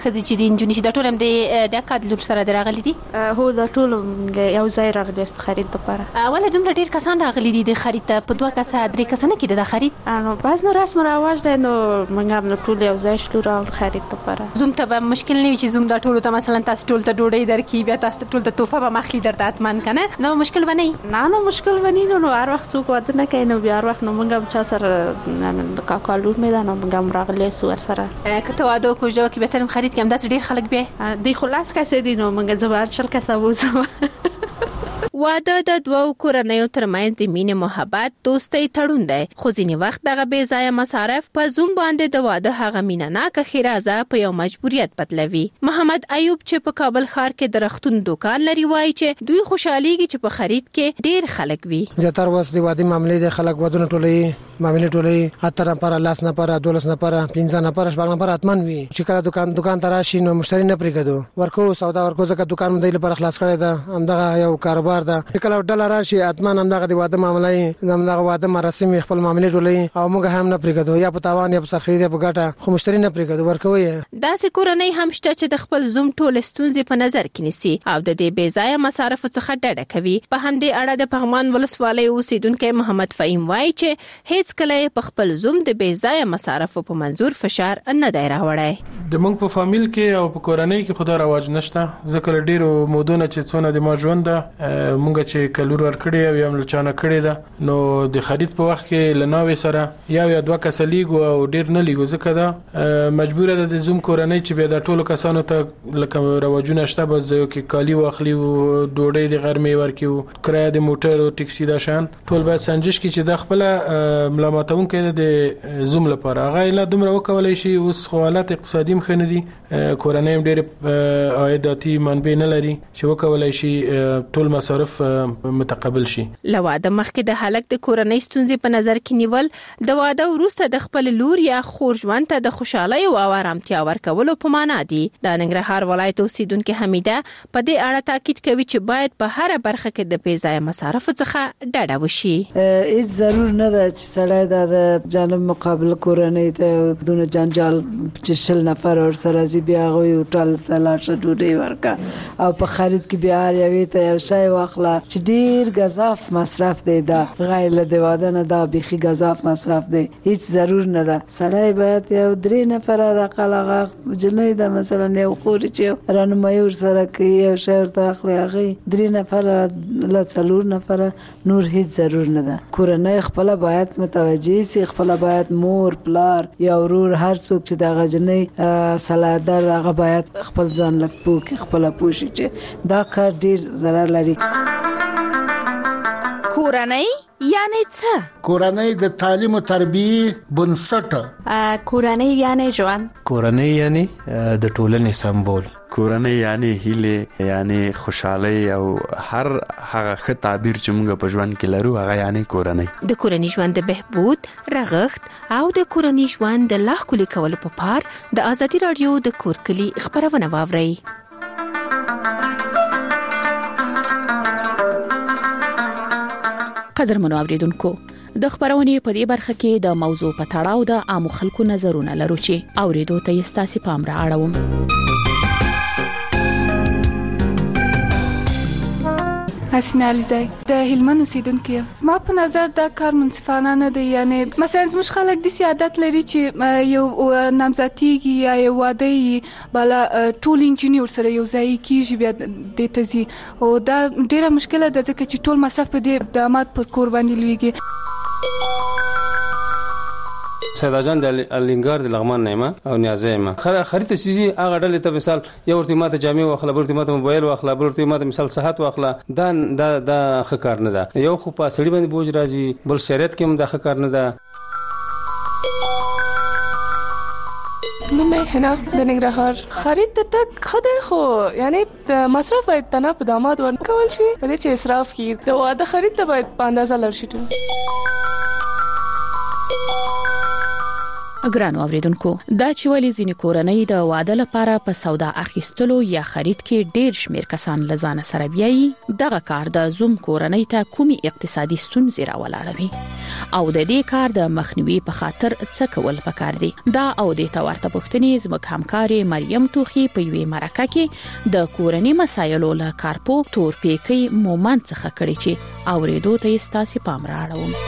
خزي چې د انجونی د ټولم د اکاد لور سره راغلي دي؟ هو د ټول یو ځای راغلي است خرید لپاره. ولې دومره ډیر کسان راغلي دي د خرید ته؟ په 2 کسه 3 کسه نه کې د خرید؟ نو باز نو رسم رواج دی نو موږ هم ټول یو ځای شلو راغلو خرید لپاره. زوم ته به مشکل نه وي چې زوم د ټولو ته مثلا تاسو ټول ته ډوډۍ درکې بیا تاسو ټول ته تحفه به مخلي درته اتمن کنه نو مشکل ونی؟ نه مشکل ونی نو هر وخت څوک واده نه کوي نو بیا هر وخت نو موږ هم چا سره د کاکالو مې نو موږ هم راغلي سو ور سره. کته واده کو جو کې به تر خرید کې هم داس ډیر خلک بیا دی خلاص کسه دي نو موږ زبر چل کسه وځو. واده د دوو کورنیو ترمنځ د مینې محبت دوستۍ تړون دی خو ځینې وخت دغه بې ځایه مصارف په زوم باندې د واده هغه مینه ناکه خیرازه په یو مجبوریت بدلوي. محمد ایوب چې په کابل ښار کې د رختون دکان لري وایي چې دوی خوشحاليږي چې په خرید کې ډیر خلک وي. زیاتره وس د واده معاملې د خلک ودونه ټولې معاملې ټولې اتر پر لاس نه پر 12 نه پر 15 نه پر 16 نه پر اتمن وي چې کله دکان تراشي نو مشتری نه پریږدو ورکو سودا ورکو ځکه دکان مې د لپاره خلاص کړی دا همدغه یو کاروبار دا کله ډالر راشي اتمن همدغه د واده معاملې همدغه واده مراسم خپل معاملې ټولې او موږ هم نه پریږدو یا په تاوان یا په سرخري یا په ګټه خو مشتری نه پریږدو ورکوي. داسې کورنۍ هم شته چې د خپل زوم ټول ستونزې په نظر کې نیسي او د دې بې ځایه مصارف څخه ډډه کوي. په همدې اړه د پغمان ولسوالۍ اوسیدونکو محمد فهیم وایي چې هیڅ کله په خپل زوم د بې ځایه مصارف په منظور فشار نه دی راوړی. د موږ په فامیل کې او په کورنۍ کې خدای رواج نشته ځکه ډیرو مودونه چې څونه د ما ژوند مونږ چې کلور ورکړي او یم لچانه کړي ده نو د خرید په وخت کې لناوي سره یا 2 کس لیګو او ډیر نه لیګو ځکه دا مجبور ده د زوم کورنۍ چې به د ټولو کسانو ته لکه رواجونه شته بس یو کې کالی واخلي او ډوډۍ د غرمې ورکیو کرایه د موټر او ټیکسي دا شان ټول باید سنجش کې چې د خپل ملامتون کې د زوم لپاره هغه لا دومره وکولای شي. اوس حالت اقتصادي مخنه دي کورنۍ ډیر عایداتي منبع نه لري چې وکولای شي ټول مصارف متقبل شي. لواده مخکې د هلک د کورنۍ ستونزې په نظر کې نیول د واده وروسته د خپل لور یا خور ژوند ته د خوشحالۍ او آرامتیا ورکولو په معنا دي. د ننګرهار ولایت اوسیدونکو حمیده په دې اړه تاکید کوي چې باید په هر برخه کې د بې ځایه مصارف څخه ډډه وشي. هیڅ ضرور نه ده چې سړی د جانب مقابل کورنۍ ته دونه جنجال چې 10 نفر ور سره زی بیا غوي ټول تلاشه ډوډۍ ورکا او په خرید کې بیا یوې ته یو شی واخلا چې ډیر غضاف مصرف دی دا غیر له واده نه دا بيخي غضاف مصرف دی. هیڅ ضرور نه ده سړی باید یو 3 نفر راقلغه جنې دا مثلا یو خوري چې رانمایي ور سره کوي یو شهر ته اخلي هغه 3 نفر لا 4 نفر نور هیڅ ضرور نه ده. کورنۍ خپل باید متوجي سي خپل باید مور پلار یا ورور هر څوک چې دا غجنې سلادر هغه باید خپل ځان لک پوکي خپل پوشي چې دا کار ډیر ضرر لري. کورنۍ یعنی څه؟ کورنۍ د تعلیم او تربیه بنسټ. کورنۍ یعنی ژوند. کورنۍ یعنی د ټولنې سمبول. کورنۍ یعنی هیله یعنی خوشحالي او هر هغه ښه تعبیر چې موږ په ژوند کې لرو هغه یعنی کورنۍ. د کورنۍ ژوند د بهبود رغښت او د کورنۍ ژوند د لا ښکلي کولو په پار د ازادي رادیو د کورکلي خبرونه واورئ. قدرمنو اوریدونکو د خبرونې په دې برخه کې د موضوع په تړاو د عام خلکو نظرونه لرو چې اوریدو ته یې ستاسو پام را اړوم. حسنه علیزی د هلمند اوسیدونکو یم. ما په نظر دا کار منصفانه نه دی. یعنی مثلا زموږ خلک د سیادت لري چې یو نامزدګي یا یو واده بالا ټول انجینیر سره یو ځای کیږي بیا د تزي او دا ډیره مشکله ده ځکه چې ټول مصرف په دې داماد پر کور باندې لويږي. سیدا جان د الینګار د لغمان نیمه او نیازیمه خرید چیزی هغه ډلې ته مثال یو ورته ماته جامع واخله بل ورته ماته موبایل واخله بل ورته ماته مثال صحت واخله دا خکار نه ده. یو خو په سړي باندې بوج راځي بل شریعت کې هم دا خکار نه ده. نو مې هنا د ننګرهار خرید ته تک خدای خو یعنی د مصرف باید تنه په داماد ورکول شي ولې چې اسراف کی د واده خرید ته باید په اندازه لر شي. ګرانو اوریدونکو دا چې ولې ځینې کورنۍ د واده لپاره په سودا اخیستلو یا خرید کې ډېر شمیر کسان لزان سره بیایي دغه کار د زوم کورنۍ ته کومي اقتصادي ستونزې راولاړوي او د دې کار د مخنیوي په خاطر څه کول پکار دي. دا او د تورته پوښتنې زموږ همکاري مریم توخی په یوې مرکه کې د کورنۍ مسایلو له کارپو تور پیکي مومن څخه کړي چې اوریدو ته ستاسو پام راوړم.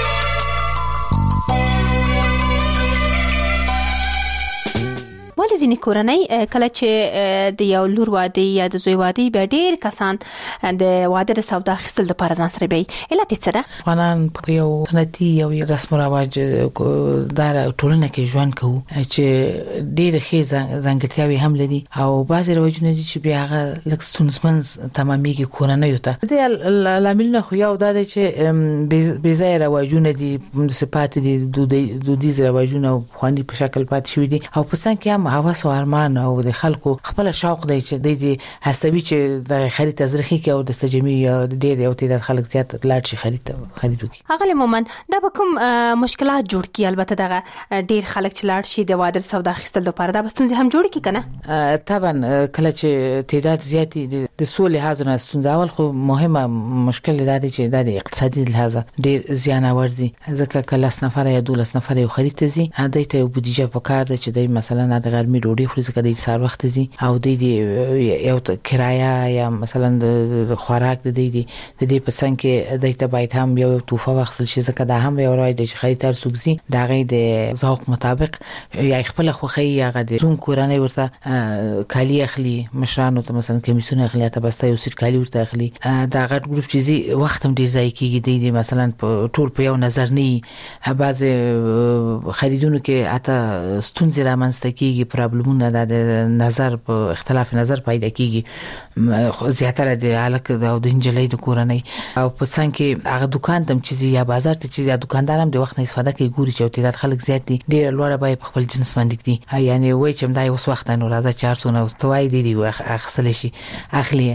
ولې ځینې کورنۍ کله چې د یو لور واده یا د زوی واده به ډېر کسان د واده د سودا اخیستل لپاره ځان سره بیايي، علت څه ده؟ افغانان په یو سنتي یو رسم او رواج دار ټولنه کې ژوند کوي چې ډېر ښه ځانګړتیاوې هم لري او بعضې رواجونه چې بیا هغه لږ ستونزمن تمامېږي کورنیو ته. د لاملونه خو یو دا دی چې بې ځایه رواجونه دي، صفات دي، دودیز رواجونه پخواني په شکل پاتې شوي دي او په څنګ کې هم هوس او ارمان او د خلکو خپل شوق دی چې د هڅوي چې د خرید تزریخي کې او د استجمي ډېر یو تعداد خلک زیات لاړ شي خرید وکړي. هغه مومن دا به کوم مشکلات جوړ کی؟ البته دغه ډېر خلک چې لاړ شي د واده سودا اخیستل لپاره دا ستونزې هم جوړ کی کنه؟ طبعا کله چې تعداد زیات د سو لحاظ نه ستونزه اول خو مهمه مشکل دی چې د اقتصادي لحاظ ډېر زیان اور دي، ځکه کله 10 نفر یا 12 نفر یو خرید ته ځي هدا ته بودیجه پکار ده چې د مثلا د غرمې ډوډۍ خوري ځکه د سهار وخت ځي او د یو کرایه یا مثلا د خوراک د دې په څنګ کې د ته باید هم یو توفه واخلي شي ځکه دا هم یو راځي چې خریدار څوک زی دا غي د ذوق مطابق یا خپل خوخي یا د زوم کورانه ورته کالی اخلي، مشرانو ته مثلا کمیسونه اخلي ته بسته یو سیټ کالی ورته اخلي، دا غټ ګروپ چې زی وخت هم ډیر ځای کیږي د مثلا ټول په یو نظر نه بعض خریدونکو کې اته ستونزې رامنځته کیږي، پرابلمونه د نظر په اختلاف نظر پیدا کیږي زیاتره د الک او د انجلۍ د کورنۍ او په څنګه کې هغه دکان تم چې یا بازار ته چې یا دکاندار هم د وخت نه استفاده کوي ګوري چې تعداد خلک زیات دي ډیر لوړه به په خپل جنس باندې دي یعنی وای چې مدای اوس وخت نه راځي 400 نو توای دی اخسل شي اخلي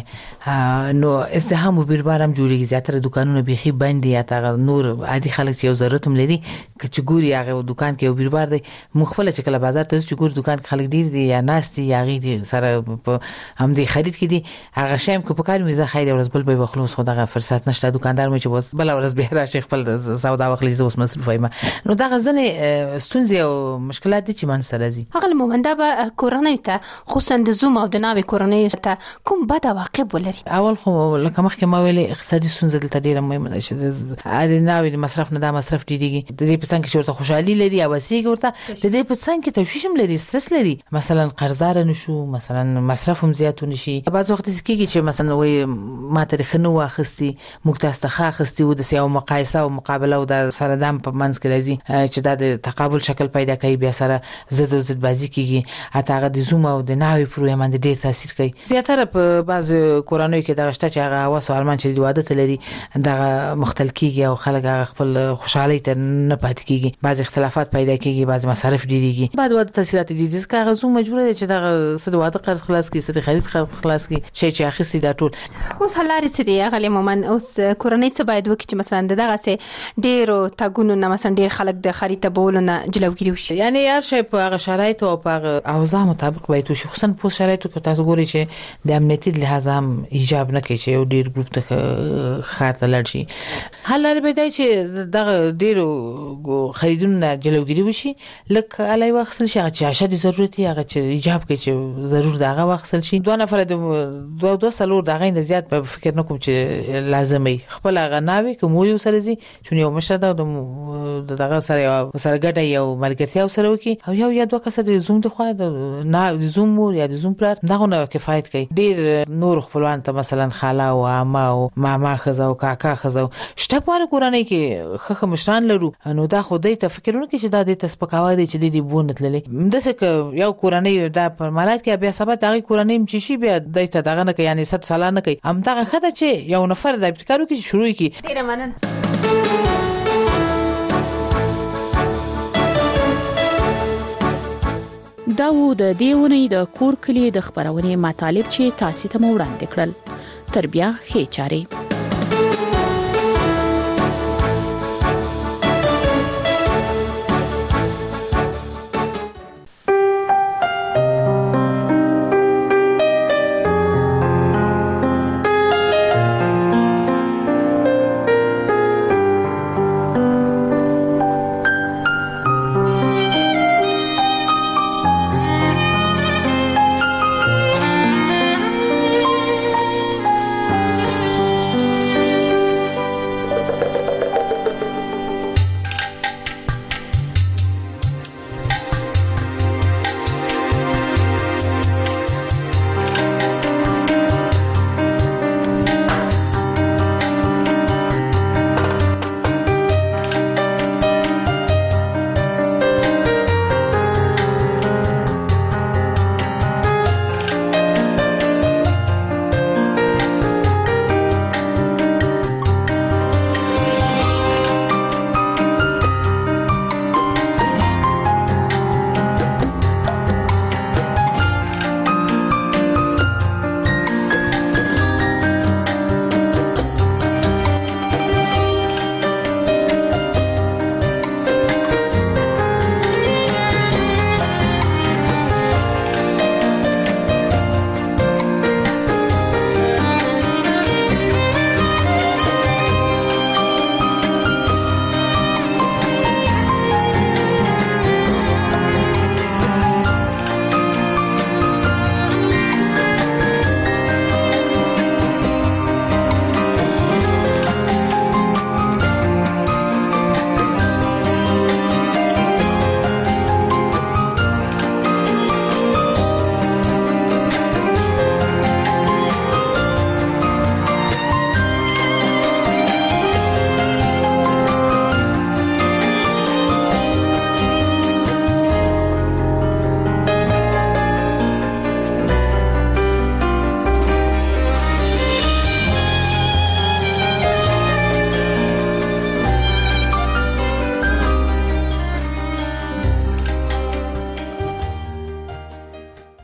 نو ازدحام او بیربارم جوړیږي زیاتره دکانونه بيخي بند دي یا نور عادي خلک چې یو ضرورت هم لري چې ګوري هغه دکان کې یو بیربار دی مخفله چې کله بازار ته چې ګوري دکان خلک ډیر دي یا ناس دي یا غي سره هم دي خرید کې دي هغه شایم کو په کار میزه خیر ورځ بل به بخلوص خو دغه فرصت نشته دکاندار مې چې بس بل ورځ به را شیخ خپل سودا وخلی زوس مسؤل فایمه نو دا غزنه ستونزې او مشکلات دي چې من سره دي هغه مومنده به کورنۍ ته خصوصا د زوم او د ناوې کورنۍ ته کوم بد عواقب ولري اول خو لکه مخکې ما ویلې اقتصادي ستونزې دلته ډیره مهمه ده چې د ناوې مصرف نه دا مصرف ډیریږي د دې په څنګه چې ورته خوشحالي لري او وسیګ ورته د دې په څنګه تشویش هم لري سترس لري مثلا قرضدار نشو مثلا مصرف هم زیات نشي بعض وخت کېږي چې مثلا وای ما تاریخ نو واخستي مکتاست خاخستي و د سیاو مقایسه او مقابله او د سره دم په منځ کې راځي چې د تقابل شکل پیدا کوي بیا سره زد او زد بازی کېږي حتی هغه د زوم او د ناوې پروګرام باندې ډیر تاثیر کوي زیاتره په بعض کورانوي کې دغه شته چې هغه هوا سوالمان چې د واده لري دغه مختل کېږي او خلک خپل خوشحالي ته نه پاتې کېږي بعض اختلافات پیدا کېږي بعض مصارف ډیریږي بعد واده تاثیرات دي ځکه هغه زوم مجبور دی چې دغه صد واده قرض خلاص کړي صد خرید خلاص کړي شي چې اخیستي دا ټول اوس حلاري څه دی هغه مومن اوس کورنۍ څه باید وکړي چې مثلا دغه سه ډیرو تاګونو نه مثلا ډیر خلک د خرید بولونه جلوګیری وشي یعنی هر شی په هغه شرایط او په اوضاع مطابق باید وشي خصوصا په شرایطو کې تاسو ګورئ چې د امنیتي لحاظ هم ایجاب نه کوي چې یو ډیر ګروپ ته خار ته لړ شي حلاري به دی چې دغه ډیرو خریدونه جلوګیری وشي لکه علي وخت شي چې اشد ضرورت هغه چې ایجاب کوي چې ضرور دغه وخت شي دوه نفر د دوه سلور دغه نه زیات په فکر نه کوم چې لازمي خپل غناوي کوم یو سره زی چې یو مشر دغه سره ګټه یو ملګرتیا سره وکي او یو یا دوه کسه د زوم د خو د زوم مور یا د زوم پلار دغه نه کفایت کوي ډیر نور خپلوان ته مثلا خاله او عمه او ماما خزه او کاکا خزه شته په کورنۍ کې خخ مشران لرو نو دا خو دې ته فکرونه کې چې دا د تسپکاوي دي چې د بونت للې دسه یو کورنۍ دا په مالات کې بیا سبا دغه کورنۍ چې شي بیا د ته دغه نه کوي یعنی 100 سال نه کوي هم دغه خدای چې یو نفر د ابتکارو کې شروع کی ډیر مننه دا و د دیونې د کور کلی د خبرونې مطالب چې تاسو ته وړاندې کړل تربیه خې چاري